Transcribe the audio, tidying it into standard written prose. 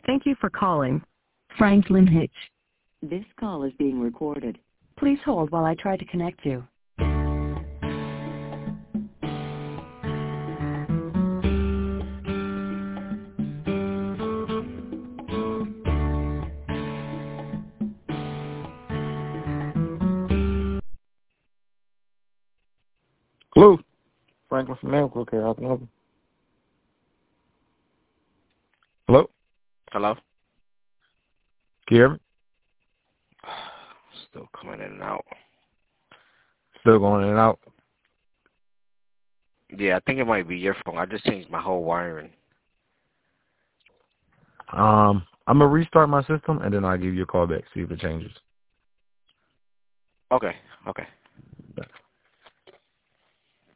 Thank you for calling Franklin Hitch. This call is being recorded. Please hold while I try to connect you. Hello, Franklin from Medical Care. How can I help you? Hello? Hello? Can you hear me? Still coming in and out. Still going in and out. Yeah, I think it might be your phone. I just changed my whole wiring. I'm gonna restart my system and then I'll give you a call back, see if it changes. Okay, okay.